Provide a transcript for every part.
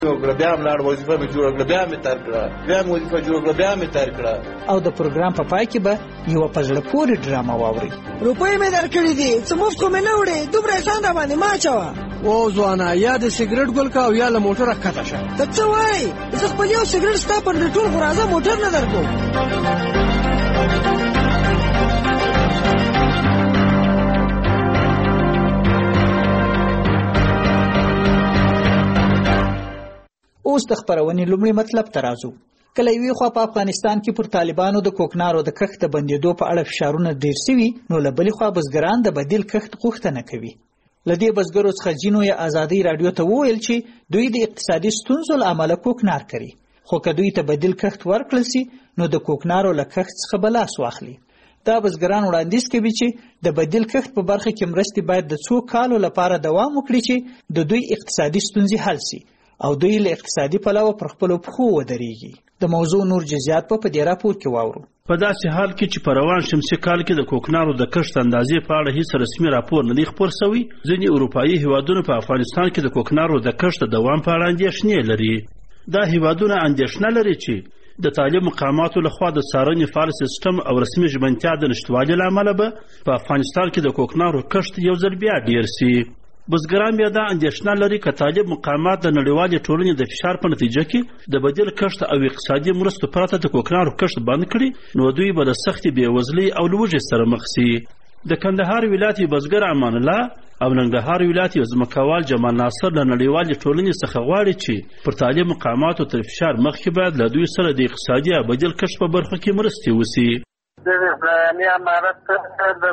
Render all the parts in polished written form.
بیا هم لاړ وظیفه مې جوړه کړه، بیا مې تر کړه، بیا مې وظیفه جوړه کړه، بیا مې تر کړه. او د پروګرام په پای کې به یوه په زړه پورې ډرامه واورئ. روپۍ مې درکړې دي، څه مفت خو مې نه وړې، دومره احسان را باندې مه اچوه. او ځوانه، یا د سګرټ ګل کا او یا له موټره ښکته شه. ته څه وایې؟ زه خپل یو سګرټ ستا پر ټول خو راځه موټر نه درکړو. اوس د خپرونې لومړی مطلب ته راځو. کله یوې خوا په افغانستان کې پر طالبانو د کوکنارو د کښت د بندېدو په اړه فشارونه ډېر سوي، نو له بلې خوا بزګران د بدیل کښت غوښتنه کوي. له دې بزګرو څخه ځینو یې ازادۍ راډیو ته وویل چې دوی د اقتصادي ستونزو له امله کوکنار کري، خو که دوی ته بدیل کښت ورکړل سي نو د کوکنارو له کښت څخه به لاس واخلي. دا بزګران وړاندیز کوي چې د بدیل کښت په برخه کې مرستې باید د څو کالو لپاره دوام وکړي چې د دوی اقتصادي ستونزې حل سي او دوی له اقتصادي پلوه پر خپلو پښو ودرېږي. د موضوع نور جزئیات په دې راپور کې واورو. په داسې حال کې چې په روان شمسي کال کې د کوکنارو د کښت اندازې په اړه هیڅ رسمي راپور نه دی خپور شوی، ځینې اروپایي هیوادونه په افغانستان کې د کوکنارو د کښت د دوام په اړه اندېښنې لري. دا هیوادونه اندېښنه لري چې د طالب مقاماتو لخوا د څارنې فعال سیستم او رسمي ژمنتیا د نشتوالي له امله به په افغانستان کې د کوکنارو کښت یو ځل بیا ډېر سي. بزګران بیا دا اندېښنه لري که طالب مقامات د نړیوالې ټولنې د فشار په نتیجه کې د بدیل کښت او اقتصادي مرستو پرته د کوکنارو کښت بند کړي، نو دوی به د سختې بېوزلۍ او لوږې سره مخ سي. د کندهار ولایت بزګر امان الله او ننګرهار ولایت ځمکوال جمال ناصر له نړیوالې ټولنې څخه غواړي چې پر طالب مقاماتو تر فشار مخکې باید له دوی سره د اقتصادي او بدیل کښت په برخه کې مرستې وسي. د اسلامي امارت د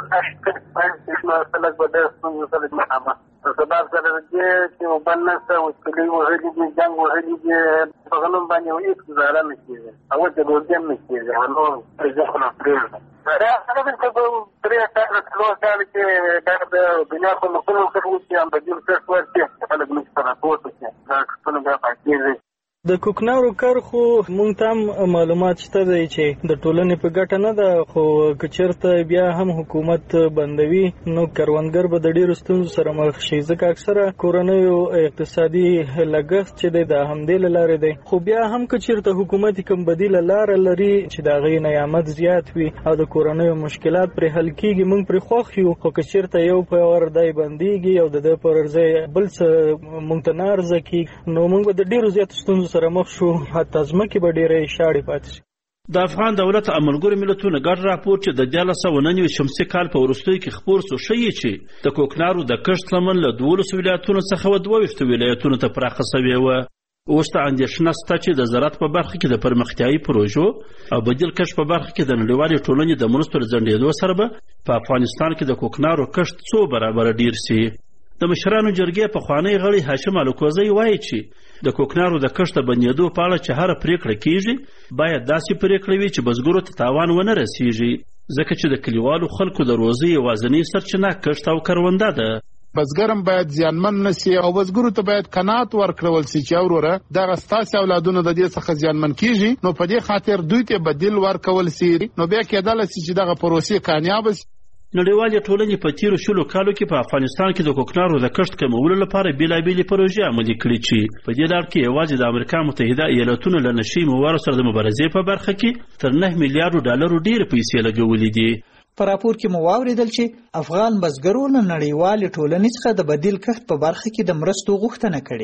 مسلک په ډېر ستونزو سره مخامخ په سبب سره دې چې اوبه نشته، وسپلې وهلي دي، جنګ وهلي دي، په غنم باندې هېڅ ګزاره نه کېږي او د روزي هم نه کېږي او نور رزقونه پرېږده. دا هغه دلته په 3 کاله 4 کاله کې دا د دنیا په مختلفو برخو کې هم بدیل کښت ورکړي، خلک موږ سره پورته کړي، دا کښتونه بیا پاکېږي. د کوکنارو کار خو مونږ ته هم معلومات شته دی چې د ټولنې په ګټه نه ده، خو که چېرته بیا هم حکومت بندوي نو کروندګر به د ډېرو ستونزو سره مخ شي، ځکه اکثره کورنیو اقتصادي لګښت چې دی د همدې له لارې دی. خو بیا هم که چېرته حکومت کوم بدیله لاره لري چې د هغې نعمت زیات وي او د کورنیو مشکلات پرې حل کېږي، مونږ پرې خوښ یو. خو که چېرته یو پور دی بندېږي او د ده پر ځای بل څه مونږ ته نه عرضه کېږي، نو مونږ به د ډېرو زیاتو ستونزو سره مخ شو، حتی ځمکې به ډېرې شاړې پاتې شي. د افغان دولت او ملګرو ملتونو ګډ راپور چې د 1999 شمسي کال په وروستیو کې خپور شو ښیي چې د کوکنارو د کښت لمن له 12 ولایتونو څخه 22 ولایتونو ته پراخه شوې وه. اوس ته اندېښنه شته چې د زراعت په برخه کې د پرمختیایي پروژو او بدیل کښت په برخه کې د نړیوالې ټولنې د مرستو له ځنډېدو سره به په افغانستان کې د کوکنارو کښت څو برابره ډېر سي. د مشرانو جرګې پخوانی غړی هاشم الکوزی وایي چې د کوکنارو د کښت د بندېدو په اړه چې هره پرېکړه کېږي باید داسې پرېکړه وي چې بزګرو ته تاوان ونه رسېږي، ځکه چې د کلیوالو خلکو د روزۍ یوازینۍ سرچینه کښت او کرونده ده. بزګرم باید زیانمن نشي او بزګرو ته باید قناعت ورکړل شي چې وروره دغه ستاسې اولادونه د دې څخه زیانمن کېږي، نو په دې خاطر دوی ته بدیل ورکول شي، نو بیا کېدلی شي چې دغه پروسې کامیابه شي. نړیوالې ټولنې په تیرو 20 کالو کې په افغانستان کې د کوکنارو د کښت کمولو لپاره بېلابېلې پروژې عملي کړي چې په دې لړ کې یوازې د امریکا متحده ایالتونو له نشي موادو سره د مبارزې په برخه کې تر 9 میلیارډ ډالرو ډېرې پیسې لګولې دي. په راپور کې مو واورېدل چې افغان بزګرو له نړیوالې ټولنې څخه د بدیل کښت په برخه کې د مرستو غوښتنه کړې.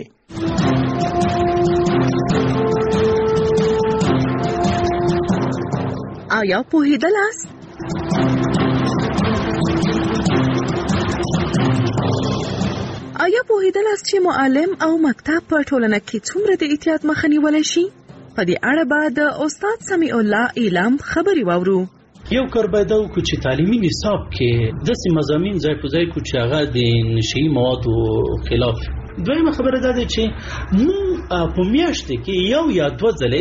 آیا پوهېدلاست؟ آیا پوهېدلاست چې معلم او مکتب په ټولنه کې څومره د احتیاط مخه نیولی شي؟ په دې اړه به د استاد سمیع الله ایلم خبرې واورو. یو کار باید وکړو چې تعلیمي نصاب کې داسې مضامین ځای په ځای کړو چې هغه د نشهیي موادو خلاف. دویمه خبره دا ده چې موږ په میاشت کې 1 یا 2 ځلې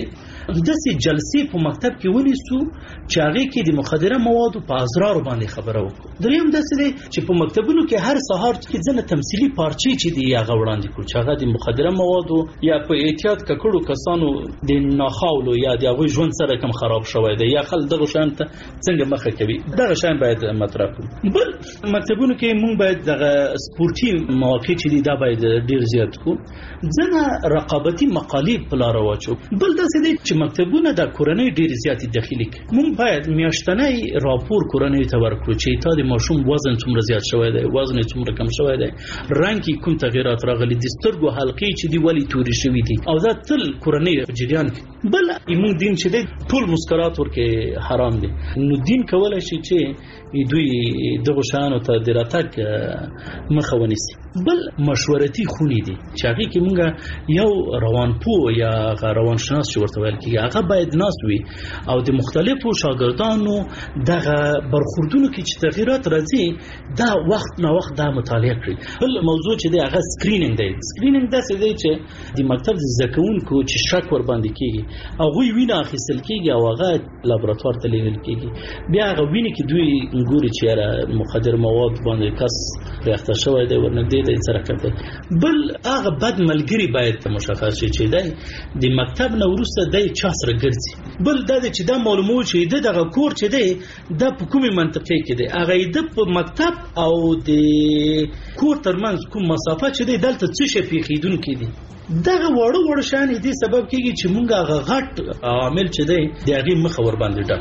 داسې جلسې په مکتب کې ونیسو چې هغې کې د مخدره موادو په اسرارو باندې خبره وکړو. دریم داسې دی چې په مکتبونو کې هر سهار کې ځنه تمثیلي پارچې چې دي هغه وړاندې کړو چې هغه د مخدره موادو یا په احتیاط ککړو کسانو د ناخاولو یا د هغوی ژوند سره کم خراب شوی دی یا خلک دغه شیانو ته څنګه مخه کوي، دغه شیان باید مطرح کړو. بل مکتبونو کې موږ باید دغه سپورتي مواقع چې دي دا باید ډېر زیات کړو. ځنه رقابتي مقالې په لاره واچو. بل داسې دی چې مکتبونه د کورنۍ ډېرې زیاتې دخیلي کوي. موږ باید میاشتنی راپور کورنۍ ته ورکړو چې تا د ماشوم وزن څومره زیات شوی دی، وزن یې څومره کم شوی دی، رنګ کې کوم تغیرات راغلي دي، سترګو حلقې چې دی ولې تورې شوي دي، او دا تل کورنۍ په جریان کې. بل موږ دین چې دی ټول مسکرات ورکې حرام دي، نو دین کولی شي چې دوی دغو شیانو ته د راتګ مخه ونیسي. بل مشورتي خونې دي چې هغې کې موږ یو روانپوه یا روانشناس چې ورته ویل کېږي هغه باید ناست وي او د مختلفو شاګردانو دغه برخوردونو کې چې تغیرات راځي دا وخت نا وخت دا مطالعه کړي. بل موضوع چې دی هغه سکرینینګ دی. سکرینینګ داسې دی چې د مکتب د زده کوونکو چې شک ورباندې کېږي هغوی وینه اخیستل کېږي او هغه لابراتوار ته لیږل کېږي. بیا هغه وینې کې دوی ګوري چې یاره مخدر مواد باندې کس ریاخته شوی دی ورنږدې دی سره کوي. بل هغه بد ملګري باید مشخص شي چې دی د مکتب نه وروسته دی چا سره ګرځي. بل دا دی چې دا معلوموي چې د دغه کور چې دی دا په کومې منطقې کې دی، هغه د په مکتب او د کور ترمنځ کوم مسافه چې دی دلته څه شی پیښیدونکي دي. دغه وړو شیان دې سبب کېږي چې موږ هغه غټ عامل چې دی د هغې مخه ورباندې ډک.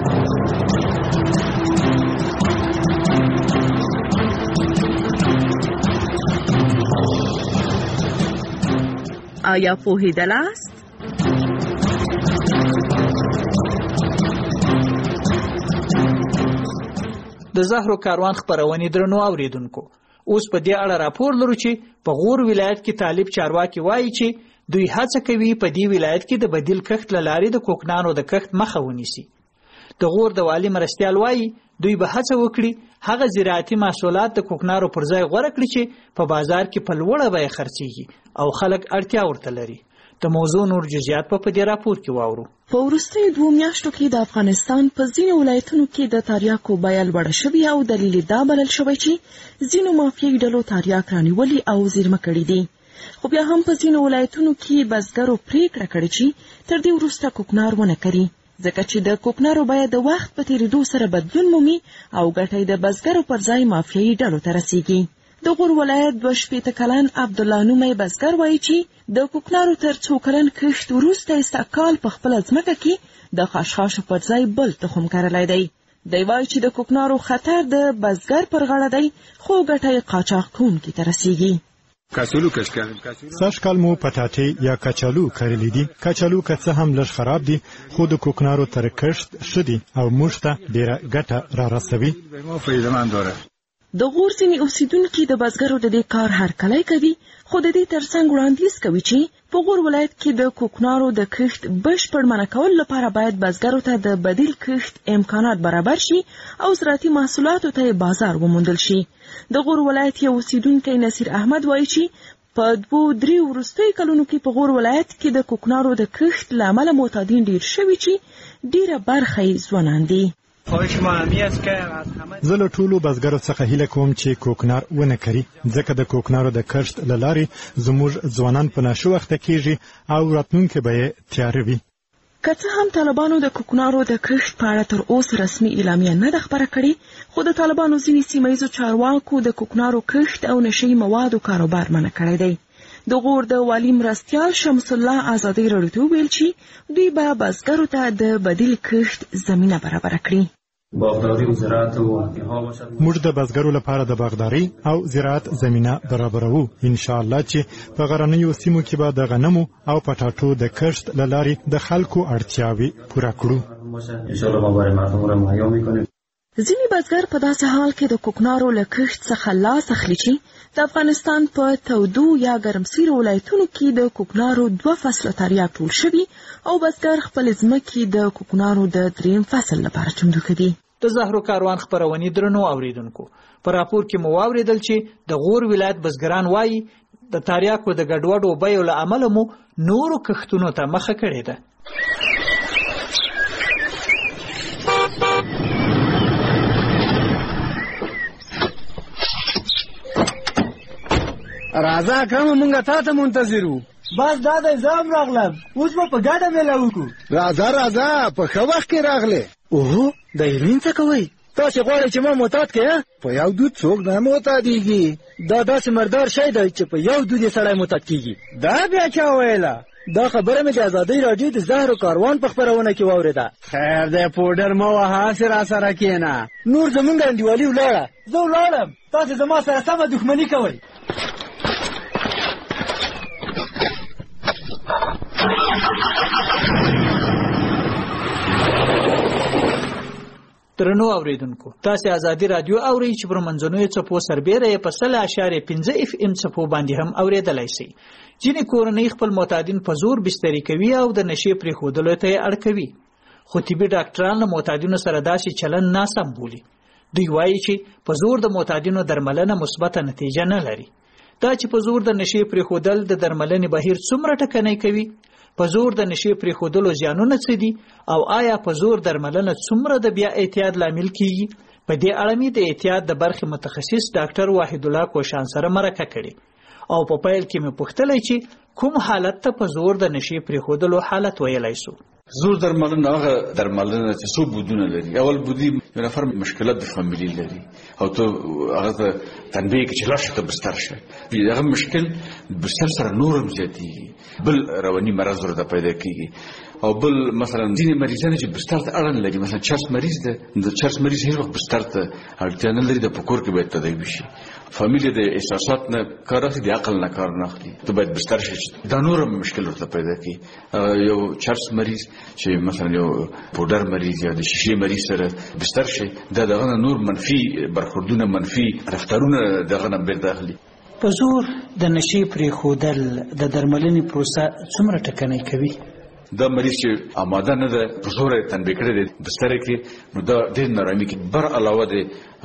آیا پوهېدلاست؟ د زهرو کاروان خپرونې درنو اوریدونکو، اوس په دې اړه راپور لرو چې په غور ولایت کې طالب چارواکي وایي چې دوی هڅه کوي په دې ولایت کې د بدیل کښت له لارې د کوکنارو د کښت مخه ونیسي. د غور د والي مرستیال وایي دوی به هڅه وکړي هغه زراعتي محصولات د کوکنارو پر ځای غوره کړي چې په بازار کې په لوړه بیه خرڅیږي او خلک اړتیا ورته لري. د موضوع نور جزئیات په دې راپور کې واورو. په وروستیو 2 میاشتو کې د افغانستان په ځینو ولایتونو کې د تریاکو بیه لوړه شوې او دلیل دا بلل شوی چې ځینو مافیایي ډلو تریاک رانیولي او زیرمه کړي دي. خو بیا هم په ځینو ولایتونو کې بزګرو پریکړه کړې چې تر دې وروسته کوکنار ونه کري، ځکه چې د کوکنارو بیه د وخت په تیریدو سره بدلون مومي او ګټه د بزګرو پر ځای مافیایي ډلو ته رسیږي. د غور ولایت 22 کلن عبدالله نومی بزګر وایي چې د کوکنارو تر 2 کلن کښت وروسته استقال په خپل ځمکه کې د خاشخاشو پر ځای بل تخم کرلی دی. دی وایي چې د کوکنارو خطر د بزګر پر غاړه دی خو ګټه یې قاچاق کوونکي ته رسیږي. سږ کال مو پټاټې یا کچالو کرلی دي. کچالو که څه هم لږ خراب دي خو د کوکنارو تر کښت ښه دي او موږ ته ډېره ګټه را رسوي. د غور ځینې اوسیدونکي د بزګرو د دې کار هرکلی کوي، خو د دې ترڅنګ وړاندیز کوي چې په غور ولایت کې د کوکنارو د کښت بشپړ منع کولو لپاره باید بزګرو ته د بدیل کښت امکانات برابر شي او زراعتي محصولاتو ته بازار وموندل شي. د غور ولایت یو اوسیدونکی نصیر احمد وایي چې په 2-3 وروستیو کلونو کې په غور ولایت کې د کوکنارو د کښت له امله معتادین ډېر شوي چې ډېره برخه یې ځوانان دي. زه له ټولو بزګرو څخه هیله کوم چې کوکنار ونه کري، ځکه د کوکنارو د کښت له لارې زموږ ځوانان په ناشوخته کېږي او راتلونکی به یې تیاره وي. که څه هم طالبانو د کوکنارو د کښت په اړه تر اوسه رسمي اعلامیه نه ده خپره کړې، خو د طالبانو ځینې سیمه ییزو چارواکو د کوکنارو کښت او نشهیي موادو کاروبار منع کړی دی. د غور د والي مرستیال شمس الله ازادي راډیو ته ویل چې دوی به بزګرو ته د بدیل کښت زمینه برابره کړي. موږ د بزګرو لپاره د باغداري او زراعت زمینه برابروو. ان شاء الله چې په غرنیو سیمو کې به د غنمو او پټاټو د کښت له لارې د خلکو اړتیاوې پوره کړو. ځینې بزګر په داسې حال کې د کوکنارو له کښت څخه لاس اخلي چې د افغانستان په تودو یا ګرمسیرو ولایتونو کې د کوکنارو 2 فصله تریاک ټول شوي او بزګر خپل ځمکې د کوکنارو د 3م فصل لپاره چمتو کوي. د زهرو کاروان خپرونې درنو اوریدونکو، په راپور کې مو واوریدل چې د غور ولایت بزګران وایي د تریاکو د ګډوډو بیو له امله مو نورو کښتونو ته مخه کړې ده. راځه کومه مونږ تا ته منتظر وو. بس دا دی زه هم راغلم، اوس به په ګډه میله وکړو. راځه په ښه وخت کې راغلې. اوهو د هیروین څه کوئ؟ تاسې غواړئ چې ما معتاد کړې؟ په یو دود څوک نه معتادېږي. دا داسې مردار شی دی چې په یو دود یې سړی معتاد کېږي. دا بیا چا ویله؟ دا خبره مې د ازادۍ راډیو د زهرو کاروان په خپرونه کې واورېده. خیر دی پوډر مه وهه، هسې راسره کښېنه. نور زمونږ انډیوالي ولاړه. زه ولاړم، تاسې زما سره سمه دښمني کوئ. درنو اوریدونکو، تاسې ازادي رادیو اورئ چې پر منځنیو څپو سربیره یې په 100.5 FM څپو باندې هم اوریدلی شئ. ځینې کورنۍ خپل معتادین په زور بستري کوي او د نشې پرېښودلو ته یې اړ کوي، خو طبي ډاکټران له معتادینو سره داسې چلن ناسم بولي. دوی وایي چې په زور د معتادینو درملنه مثبته نتیجه نه لري. دا چې په زور د نشې پرېښودل د درملنې بهیر څومره ټکنی کوي، په زور د نشې پرېښودلو زیانونه څه دي، او آیا په زور درملنه څومره د بیا اعتیاد لامل کیږي، په دې اړه مې د اعتیاد د برخې متخصص ډاکټر واحد الله کوشان سره مرکه کړې او په پیل کې مې پوښتلی چې کوم حالت ته په زور د نشې پرېښودلو حالت ویلی سو. زور درملنه هغه درملنه چې څو بودونه لري. اول بودی یو نفر مشکلات د فامیلی لري او ته هغه ته تنبیه کې چې لاشه ته بستر شه، هغه مشکل بستر سره نورم زیاتېږي، بل رواني مرض ورته پیدا کېږي. او بل مثلا ځینې مریضان چې بستر ته اړه لري، مثلا چرس مریض ده، د چرس مریض هیڅ وخت بستر ته اړتیا نه لري، د پکور کې باید تداوي شي. فامیلی د احساسات نه کار اخلي، د عقل نه کار نه اخلي، ته باید بستر شي. دا نورم مشکل ورته پیدا کوي. یو چرس مریض چې مثلا یو پودر مریض یا د شیشې مریض سره بستر شي، دا دغه نور منفي برخوردونه، منفي رفتارونه دغه نه بیرته اخلي. په زور د نشې پرېښودل د درملنې پروسه څومره ټکنی کوي؟ دا مریض چې آماده نه ده، په زور یې تنبیه کړی دی بستر کې، نو دا ډېر نارامي کوي. بر علاوه د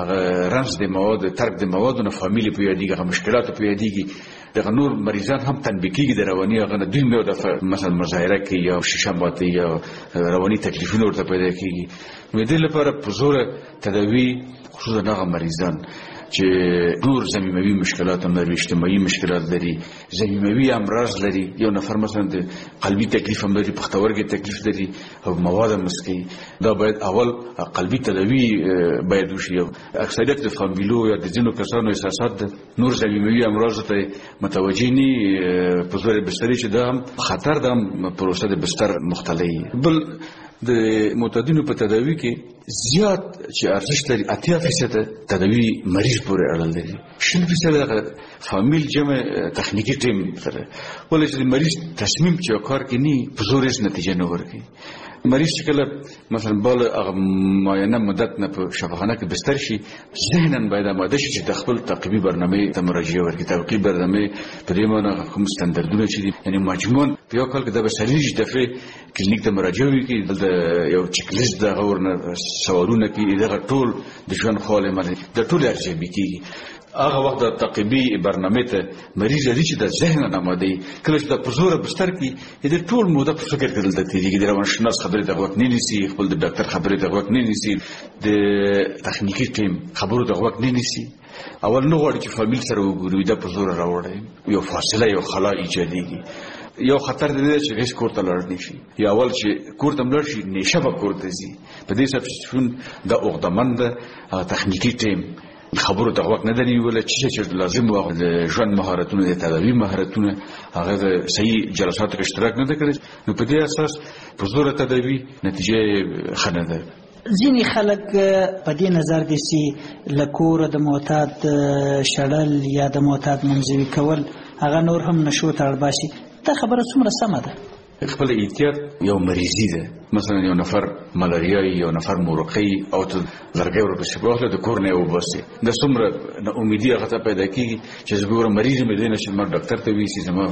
رنځ د موادو، ترک د موادو نه فامیلي په یادېږي، هغه مشکلاتو په یادېږي. دغه نور مریضان هم تنبیه کېږي د رواني هغه نه، دوی یو دفعه مثلا مظاهره کوي یا شیشه ماتوي یا رواني تکلیفونه ورته پیدا کېږي. نو د دې لپاره په زوره تداوي، خصوصا هغه مریضان چې نور زمینوي مشکلات هم لري، اجتماعي مشکلات لري، زمینوي امراض لري. یو نفر مثلا د قلبي تکلیف هم لري، پښتورګي تکلیف لري او مواد هم مسکي. دا باید اول قلبي تداوي باید وشي. اکثریت د فامیلو یا د ځینو کسانو احساسات د نور زمینوي امراض ته متوجه نه په زور بستري، چې دا هم خطر، دا هم پروسه د بستر مختلي. بل د معتادینو په تداوی کې زیات چې ارزښت لري 80% تداوی مریض پورې اړه لري، 20% د فامیل جمع تخنیکی ټیم سره. ولې چې مریض تصمیم چې کار کوي نه په زور هیڅ نتیجه نه ورکوي. مریض چې کله مثلا بل معینه مدت نه په شفاخانه کې بستر شي، ذهناً باید آماده شي چې د خپل تعقیبي برنامه ته مراجعه وکړي. تعقیبي برنامه په دې معنی کوم ستاندردونه چې دي، یعنی مجموعاً په یو کال کې د بسریج دفعه کلینیک ته مراجعه وکړي، د یو چک لیست د غورنه سوالونه کې دغه ټول د ژوند خاله مری د ټول ارزیابي کیږي. هغه وخت د تعقیبي برنامه ته مریض لري چې د ذهن آماده کله چې د پزوره بستر کې د ټول موده په فکر کې دلته تیریږي. د روانشناس خبرې ته غوږ نه نیسي، خپل د ډاکټر خبرې ته غوږ نه نیسي، د تخنیکی ټیم خبرو ته غوږ نه نیسي. اول نو غواړي چې فامیل سره وګوري، د پزوره راوړي، یو فاصله، یو خلا ایجادېږي. یو خطر دی چې هیڅ کور ته لاړ نشي، یا اول چې کور ته ملاړ شي نشه به کور ته ځي. په دې سبب چې د اوغدمند تخنیکی ټیم خبرو ته غوږ نه دی ولا چې لازم و د ژوند مهارتونه، د تداوی مهارتونه، هغه د صحیح جلساتو کې اشتراک نه کړي. نو په دې اساس په زور تداوی نتیجه خنه ده. ځینې خلک په دې نظر دي چې لکور د معتاد شړل یا د معتاد منځوي کول هغه نور هم نشو ته اړباسي. دا خبره څومره سمه ده؟ خپل احتیاط یو مریضی ده. مثلا یو نفر ملاریا، یو نفر مورقی او ته لرګي ورپسې واخله د کور نه وباسي، د څومره امیدي هغه ته پیدا کیږي چې زه ګورم مریض مې دی نشم ما ډاکټر ته ویسي، زما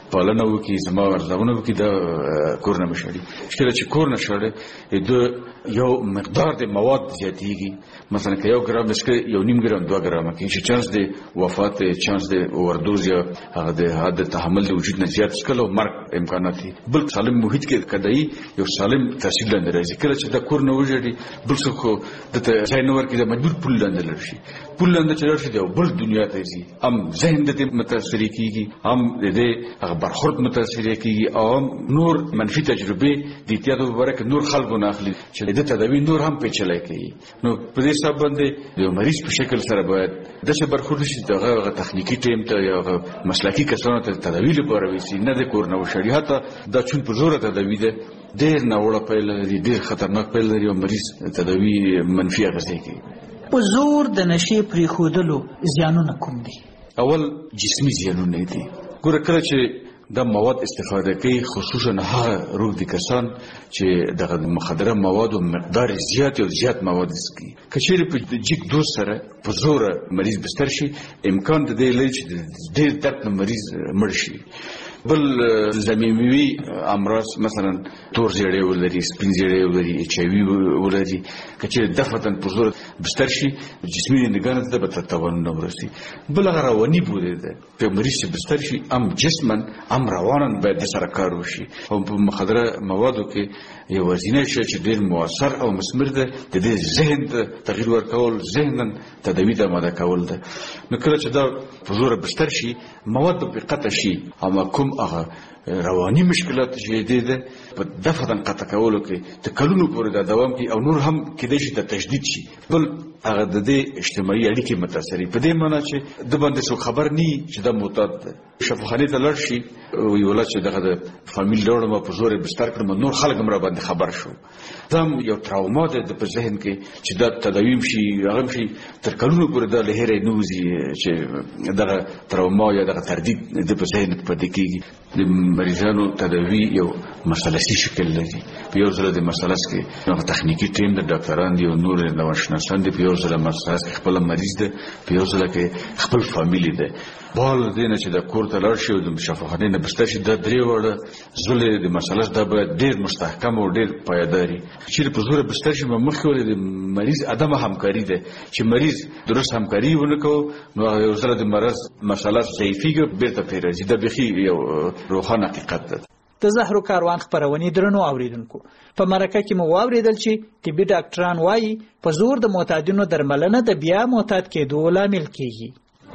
پالنه وکړي زما ارزونه وکړي دا کور نه مشړي کله چې کور نه شړي د یو مقدار د مواد زیاتېږي مثلا که 1 ګرام اسکه 1.5 ګرام 2 ګرام کې چې چانس د وفات چانس د اوردوز یا هغه د حد تحمل د وجود نه زیات سکلو مرګ امکانات دي بل سالم محیط کې کدی یو سالم تحصیل لاندې راځي کله چې د کور نه وژړي بل څه خو د ځای نور کې د مجبور پول لاندې لرشي پول لاندې چې لرشي د بل دنیا ته ځي ام ذهن د متاثر کیږي ام د هغه برخورد متاثر کیږي او نور منفي تجربه د اتیادو برکه نور خلکو نه اخلي چې د تداوی نور هم پیچلای کوي نو په دې سبب باندې د مریض په شکل سره باید د څه برخورد شي دغه تخنیکی ټیم ته یا مسلکی کسانو ته تداوی لپاره وسی نه د کور نه وشړي حتی دا چون په زور تداوی ده ډېر ناوړه پیل لري ډېر خطرناک پیل لري او مریض تداوی منفي اغېزې کوي په زور د نشي پریښودلو زیانونه کوم دي اول جسمي زیانونه دي ګوره کله چې د مواد استفاده کوي خصوصا هغه روغ دي کسان چې دغه مخدره مواد او مقدار زیات مواد اسکي کچېره په جګ دوز سره په زور مریض بستر شي امکان د دې لري چې ډېر درد مریض مړ شي بل زمینوي امراض مثلا تور زیړی ولري سپین زیړی ولري ایچ ای وی ولري کچې دفتن په زور بستر شي جسمي نگانت ده به تاوان نه ورسي بل هغه رواني بوده ده په مریض چې بستر شي ام جسمن ام روانن باید سره کار وشي او په مخدره موادو کې یو وزینه شي چې ډېر موثر او مثمر ده د دې ذهن ته تغییر ورکول ذهنن تداوی د ماده کول ده نو کله چې دا په زور بستر شي مواد په قطع شي اما کوم هغه رواني مشکلات چې دي ده په دفتن قطع کولو کې تکلونو پورې دا دوام کوي او نور هم کېدای شي د تشدید شي بل هغه د دې اجتماعي اړیکې متاثرې په دې معنی چې د باندې څو خبر ني چې د معتاد شفاخانه ته لړ شي وی ولا چې دغه د فامیل لوړم په زور بستر کړم نور خلک مر باندې خبر شو دا یو تراوما ده په ذهن کې چې دا تداویم شي هغه شي تر کلونو پورې د لهره نوزي چې دغه تراوما یا دغه تردید د په ذهن پاتې کیږي د مریضانو تداوی یو مسلسي شکل لري په یو ځل د مسلس کې نو تخنیکی ټیم د ډاکټران دی او نور د واشناسان دی په یو ځل مسلس خپل مریض دی په یو ځل کې خپل فامیلی دی بال دینه چې د کور ته لړ شي او د شفاخانه نه بستر شي د درې وړه زولې د مسلس د ډېر مستحکم او ډېر پایداري چې په زور بستر شي مخکې ولې د مریض ادمه همکاري ده چې مریض درست همکاري ونکو نو یو ځل د مرض مسلس ضعیفیږي بیرته پیراځي د بخي یو روحانه حقیقت ده د زهرو کاروان خبرونې درنو اوریدونکو په مرکه کې مو واوریدل چې طبي ډاکټران وایي په زور د معتادینو درملنه د بیا معتاد کېدو لامل کیږي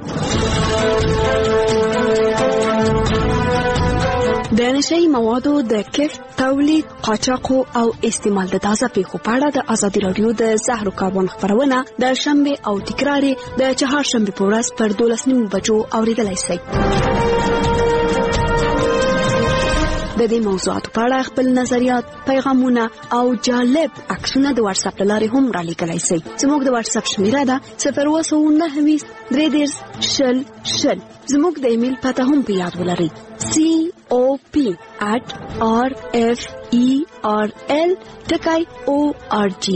د نشئی موادو د کښت تولید قاچاق او استعمال د تازه پیښو په اړه د ازادي رادیو د زهرو کاروان خبرونه د شنبه او تکرار د چهارشنبه په ورځ پر 12:30 بجو اوریدلای شئ د دې موضوعاتو په اړه خپل نظریات پیغامونه او جالب عکسونه د واتس اپ لارې هم را لیکلای شئ زموږ د واتس اپ شمیره ده 029 زموږ د ایمیل پته هم په یاد ولرئ cop@referl.org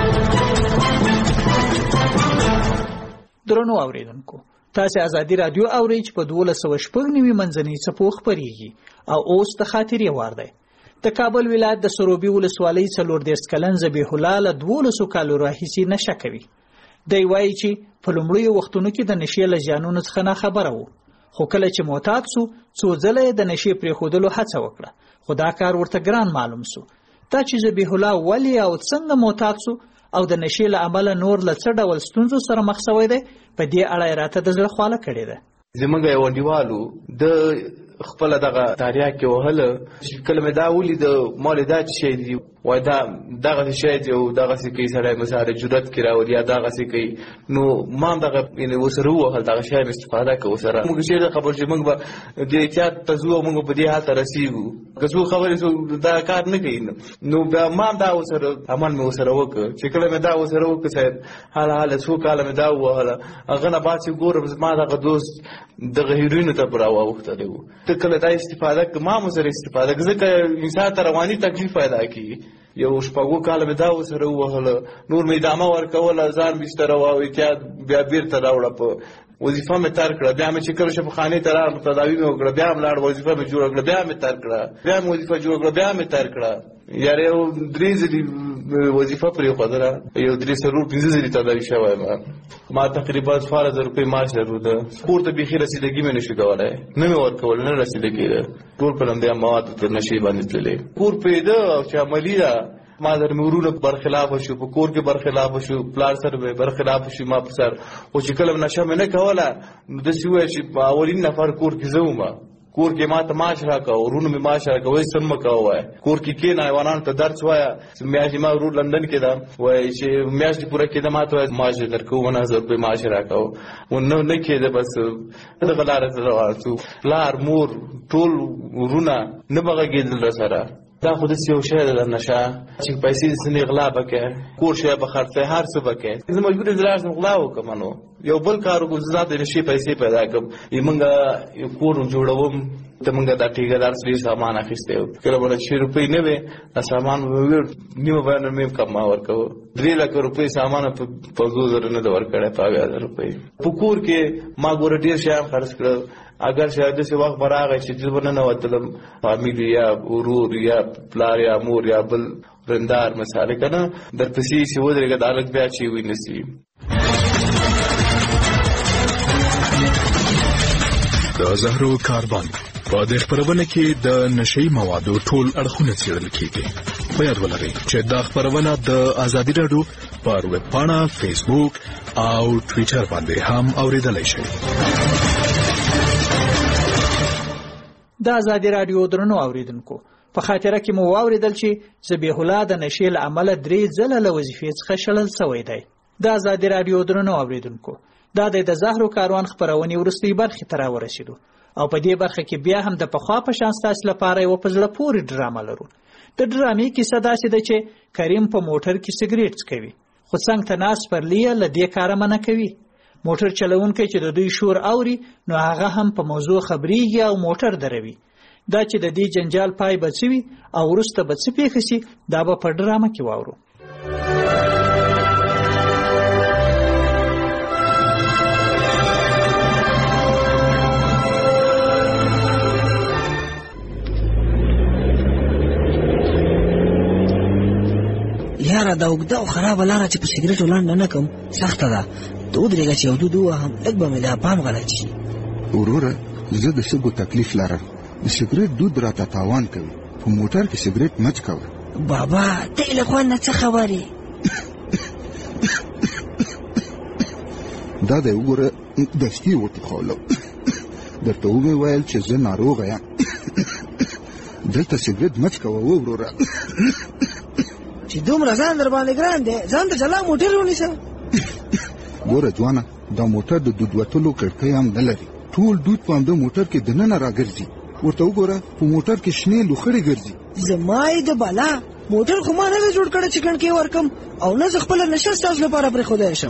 درنو اوریدونکو تاسو ازادي رادیو اورئ چې په 12:09 منځنۍ څپو خبريږي او اوس د خاطرې وار دی د کابل ولایت د سروبي ولسوالۍ 14 کلن ذبیح الله له 12 کالو راهیسې نشه کوي دی وایي چې په لومړیو وختونو کې د نشې له زیانونو څخه نه خبره وو خو کله چې معتاد سو څو ځله د نشې پرېښودلو هڅه وکړه خو دا کار ورته ګران معلوم سو دا چې ذبیح الله ولی او څنګه معتاد سو او د نشې له عمله نور له څه ډول ستونزو سره مخ شوی دی په دې اړه راته د زړه خواله کړې ده زمونږ یو انډیوالو د خپل دغه تاریخ کې وهله چې کلمه دا ولې د مال دا شي دی وای دا دغه شی دی او دغه څه کې سره مثال جرأت کړه او یا دغه څه کې نو ما دغه یعنی وسره وهل دغه شی استفاده کوو سره موږ چې خبر چې موږ به د احتیاط تزو موږ په دې حالت رسیدو کزو خبرې دا کار نه کوي نو ما دا وسره عمل مې وسره وکړ چې کلمه دا وسره وکړ صاحب حال څو کلمه دا وهله هغه نه باسي ګورم ما دغه دوست دغه هیروین ته براو وخت دی ته کله دا استفاده کما مو سره استفاده ځکه انسان ته رواني تکلیف پیدا کی یو شپږو کاله مې دا ورسره ووهله، نور مې ادامه ورکوله، ځان بستره او احتیاط بیا بیرته راوړه، په وظیفه مې تر کړه. بیا مې چې کله شفاخانې ته راغلم تداوي مې وکړه، بیا مې لاړ وظیفه مې جوړه کړه، بیا مې تر کړه، بیا مې وظیفه جوړه کړه، بیا مې تر کړه. یاره یو 3 ځلې وظیفه پرېښودله، یو 3-4-5 ځلې تداوي شوی یم. ما تقریبا 4000 روپۍ معاش درلوده. کور ته بیخي رسیدګي مې نشو کولی، نه مې ورکول، نه رسیده کېده، ټول په همدې موادو تر نشې باندې تللی. کور پرېږده او چې عملي ده ما در مې ورونه برخلافه شو، په کور کې برخلافه شو، پلار سره مې برخلافه شو، ما په سر. خو چې کله نشه مې نه کوله نو داسې وویل چې اولین نفر کور کې زه وم، کور کې ما ته معاش راکوه، ورونه مې معاش راکوه، وایي څه مه کوه، وایي کور کې کښېنه، حیوانانو ته درس وایه. میاشتې ما ورور لندن کې ده، وایي چې میاشتې پوره کېده ما ته وایي معاش دې درکوو، 1000 روپۍ معاش راکوه. نه کېده، بس دغه لاره ته روان شو. پلار مور ټول ورونه نه به غږېدل راسره. دا خو داسې یو شی ده د نشه چې پیسې دې ځینې غلا به کوې، کور شی به خرڅوې، هر څه به کوې. زه مجبور یم لاړ شم غلا وکړم، نو یو بل کار وکړم، زه ځان د نشې پیسې پیدا کړم. موږ یو کور جوړوم، ته موږ دا ټیکهدار سره سامان اخیستی و، کله به 100 روپۍ نه وې، دا سامان به وي نیمه بیان مې کم ما ورکوه. 3 لک روپۍ سامان په 50,000 نه ده ورکړی، په 80,000 روپۍ. په کور کې ما ګوره ډېر شیان خرڅ کړل. اگر شاید داسې وخت به راغی چې زه به ننوتلم، فامیل یا ورور یا پلار یا مور یا بل رندار مثال که نه درپسې چې ودرېږه، دا هلک بیا چې ونیسي. د زهرو کاربن په دې خپرونه کې د نشئی موادو ټول اړخونه څېړل کېږي. په یاد ولرئ چې دا خپرونه د ازادي راډیو پر ویب پاڼه، فیسبوک او ټویټر باندې هم اورېدلی شئ. د ازادي راډیو درنو اوریدونکو، په خاطره کې مو واوریدل چې ذبیح الله د نشې له امله 3 ځله له وظیفې څخه شړل شوی دی. د ازادي راډیو درنو اوریدونکو، دا د زهرو کاروان خپرونې وروستۍ برخې ته راورسېدو او په دې برخه کې بیا هم د پخوا په شان ستاسو لپاره یوه په زړه پورې ډرامه لرو. د ډرامې کیسه داسې ده چې کریم په موټر کې سګریټ څکوي، خو څنګ ته ناست پرلی یې له دې کاره منع کوي. موټر چلوونکی چې د دوی شور اوري نو هغه هم په موضوع خبرېږي او موټر دروي. دا چې د دې جنجال پای به څه وي او وروسته به څه پېښه شي، دا به په ډرامه کې واورو. یاره دا اوږده او خرابه لاره چې په سګرېټ ولاړ نه کوم سخته ده. ته ودرېږه چې یو دود ووهم، لږ به مې دا پام غلط شي. وروره زه د سږو تکلیف لرم، د سګرېټ دود راته تاوان کوي، په موټر کې سګرېټ مه څکوه. بابا ته یې له خوند نه څه خبرې؟ دا دی وګوره دستي یې وټوخولو. درته ومې ویل چې زه ناروغه یم. دلته سګرېټ مه څکوه وروره. چې دومره ځان در باندې ګران دی، ځان ته جلا موټر ونیسه. ګوره ځوانه، دا موټر د دود وتلو کړکۍ هم نه لري، ټول دود په همده موټر کې دننه راګرځي. ورته وګوره په موټر کې شنې لوخړې ګرځي. زما یې د بالا موټر خو ما نه دی جوړ کړی چې کړکۍ ورکم، او نه زه خپله نشه ستاسو لپاره پرېښودی شم.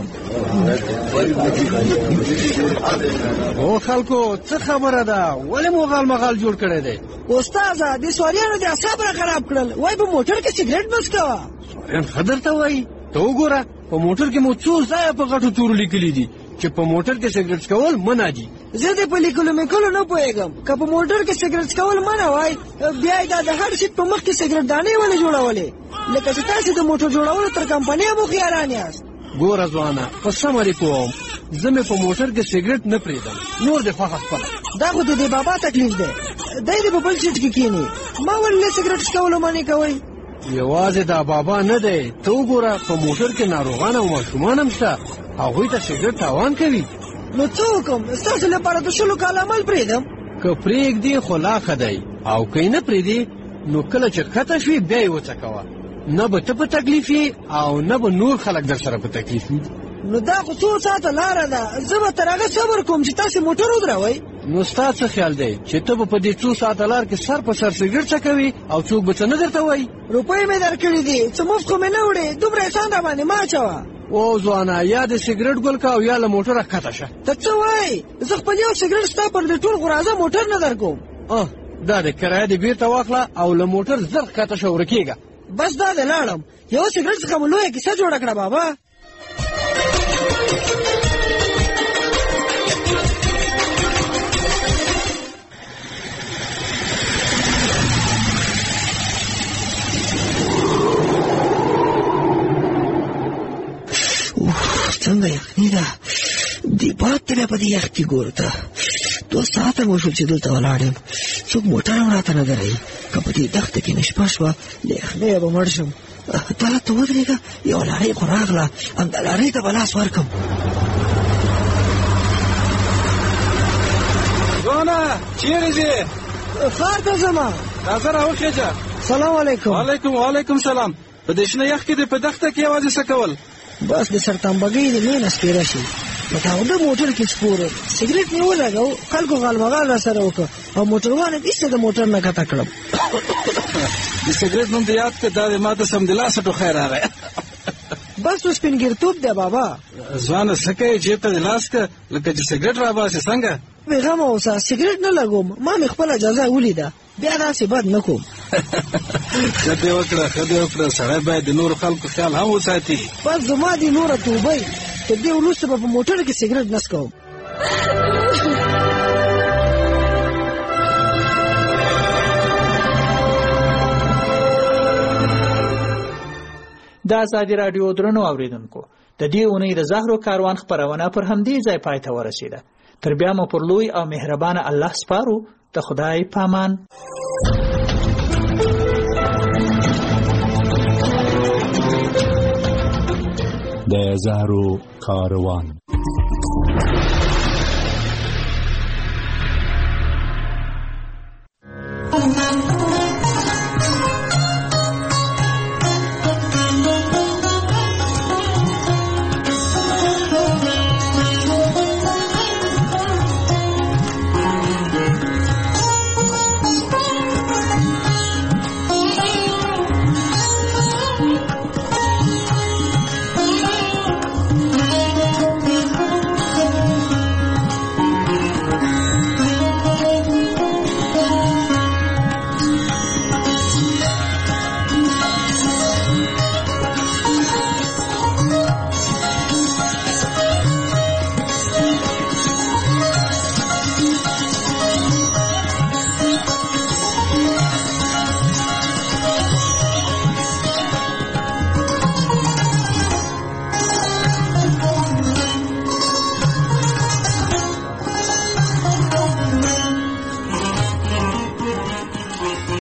او خلکو څه خبره ده، ولې مو غال مغال جوړ کړی دی؟ استاده دې سواریانو دې اعصاب را خراب کړل، وایي په موټر کې سګرېټ بس کوه. سواریان ښه درته وایي. ته وګوره په موټر کې مو څو ځایه په غټو تورو لیکلي دي چې په موټر کې سګرېټ څکول منع دي. زه دې په لیکلو میکلو نه پوهېږم. که په موټر کې سګرېټ څکول منع وای، بیا یې دا د هر سیټ په مخ کې سګرېټ دانې ولې جوړولې؟ لکه چې تاسې د موټر جوړولو تر کمپنۍ هم هوښیاران یاست. ګوره ځوانه، په سمه دې پوهوم، زه مې په موټر کې سګرېټ نه پرېږدم، نور دې خوښه خپله. دا خو د دې بابا تکلیف دی، دی دې په بل سیټ کې کښېني، ما ولې سګرېټ څکولو منې کوئ؟ یوازې دا بابا نه دی، ته وګوره په موټر کې ناروغان او ماشومان هم شته، هغوی ته سګرېټ تاوان کوي. نو څه وکړم؟ ستاسو لپاره د 20 کاله عمل پرېږدم؟ که پرېږدې خو لا ښه دی، او که یې نه پرېږدې نو کله چې ښکته شوې بیا یې وڅکوه، نه به ته په تکلیف یې او نه به نور خلک در سره په تکلیف وي. نو دا خو 2 ساعته لاره ده، زه به تر هغه صبر کوم چې تاسې موټر ودروئ. نو ستا څه خیال دی چې ته به په دې 2 ساعته لار کې سر په سر سګرېټ څکوي او څوک به څه نه درته وایي؟ روپۍ مې درکړي دي، څه مفت خو مې نه وړې، دومره احسان را باندې مه اچوه. او ځوانه، یا د سګرېټ ګل که او یا له موټره ښکته شه. ته څه وایې؟ زه خپل یو سګرېټ ستا پر دې ټول غرازه موټر نه در کوم. دا د کرایه دې بېرته واخله او له موټر زر ښکته شه، ورکېږه. بس دا د لاړم یو سګرټ څخه مو لویه کیسه جوړه کړه بابا. څنګه یخني ده دی باد ته بیا په دې یخ کې ګورو ته 2 ساعته مو شول چې دلته ولاړ یم څوک موټر هم راته نه دروي که په دې دښته کې مې شپه شوه له یخنۍ به مړ شم. ته راته ودرېږه یوه لړۍ خو راغله همدا لړۍ ته به لاس ورکړم. ځوانه چیرې ځې؟ ښار ته ځمه. راځه راوخېږه. سلام علیکم. وعلیکم سلام. په دې شنه یخ کې دې په دښته کې یوازې څه کول؟ بس د سرتمبګۍ د مینه سپېره شي په تاوده موټر کې سپور سګرټ مې ولګاو خلکو غالمغال را سره وکړه او موټروان یې ایسته د موټر نه کښته کړم. د سګرټ نوم دې یاد کړه دا دې ما ته سمدلاسه ټوخی راغی. بس اوس سپینګیرتوب دی بابا. ځوانه څه کوې جیب ته دې لاس کړه لکه چې سګرټ راباسې څنګه؟ بېغمه اوسه سګرټ نه لګوم ما مې خپله اجازه ولیده بیا داسې بد نه کوم. ښه دې وکړه سړی باید د نورو خلکو خیال هم وساتي. بس زما دې نوره توبۍ تر دې وروسته به په موټر کې سګرټ نه څکوم. د ازادي راډیو درنو اوریدونکو د دې اونۍ د زهرو کاروان خپرونه پر همدې ځای پای ته ورسېده. تر بیا مو پر لوی او مهربانه الله سپارو. ته خدای پامان. د زهرو کاروان